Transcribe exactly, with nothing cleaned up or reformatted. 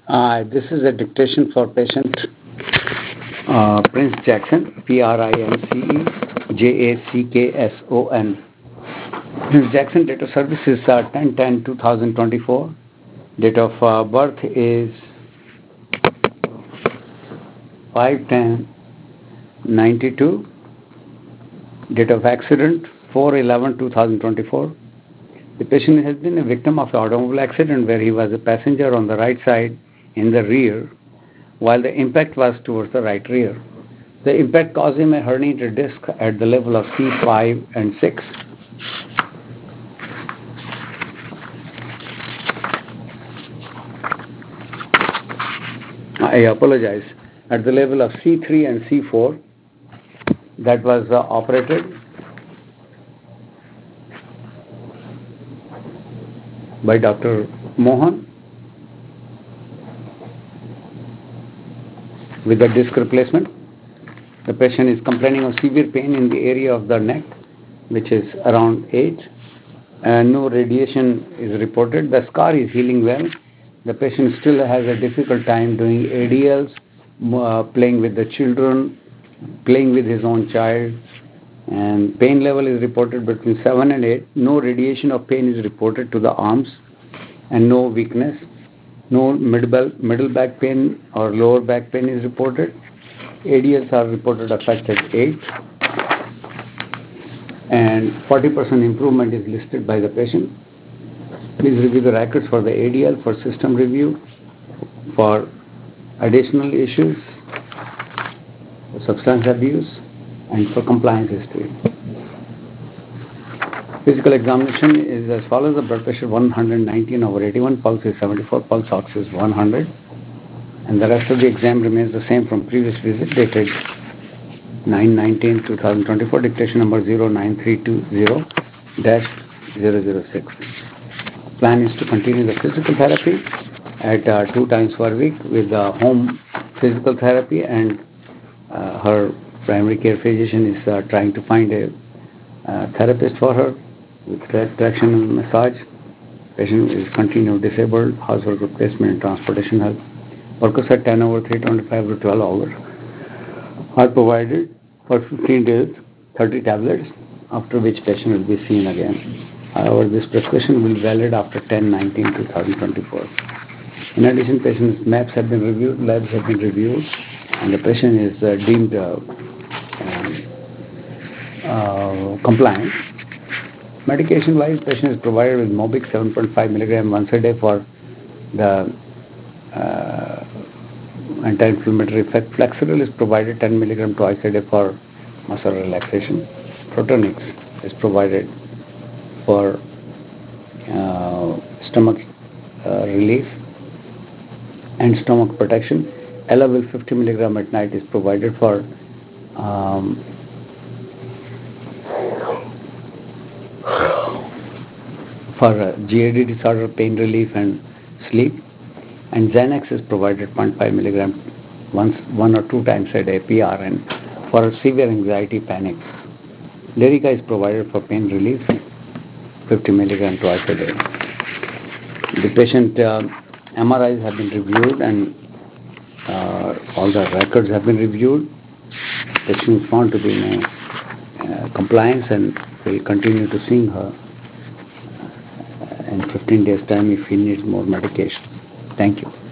Uh, this is a dictation for patient uh, Prince Jackson, P R I N C E J A C K S O N. Prince Jackson, date of service is uh, ten ten twenty twenty-four. Date of uh, birth is five ten ninety-two. Date of accident four eleven twenty twenty-four. The patient has been a victim of an automobile accident where he was a passenger on the right side in the rear while the impact was towards the right rear. The impact caused him a herniated disc at the level of C five and six. I apologize. At the level of C three and C four, that was uh, operated by Doctor Mohan with a disc replacement. The patient is complaining of severe pain in the area of the neck, which is around eight. And no radiation is reported. The scar is healing well. The patient still has a difficult time doing A D Ls, uh, playing with the children, playing with his own child. And pain level is reported between seven and eight. No radiation of pain is reported to the arms and no weakness. No middle, middle back pain or lower back pain is reported. A D Ls are reported affected eight. And forty percent improvement is listed by the patient. Please review the records for the A D L for system review, for additional issues, for substance abuse, and for compliance history. Physical examination is as follows: the blood pressure one nineteen over eighty-one, pulse is seventy-four, pulse ox is one hundred, and the rest of the exam remains the same from previous visit, dated nine nineteen twenty twenty-four, dictation number zero nine three two zero dash zero zero six. Plan is to continue the physical therapy at uh, two times per week with uh, home physical therapy, and uh, her primary care physician is uh, trying to find a uh, therapist for her with traction and massage. Patient is continued disabled, household replacement and transportation help. Workers at ten over three twenty-five to twelve hours are provided for fifteen days, thirty tablets, after which patient will be seen again. However, this prescription will be valid after ten nineteen twenty twenty-four. In addition, patient's maps have been reviewed, labs have been reviewed, and the patient is uh, deemed uh, um, uh, compliant. Medication-wise, patient is provided with Mobix seven point five milligram once a day for the uh, anti-inflammatory effect. Flexeril is provided ten milligram twice a day for muscle relaxation. Protonix is provided for uh, stomach uh, relief and stomach protection. Elavil fifty milligram at night is provided for um, for uh, G A D disorder, pain relief and sleep. And Xanax is provided zero point five milligram once, one or two times a day, P R N, for severe anxiety, panic. Lyrica is provided for pain relief, fifty milligram twice a day. The patient uh, M R Is have been reviewed and uh, all the records have been reviewed. The patient is found to be in uh, compliance and will continue to see her in fifteen days time if he needs more medication. Thank you.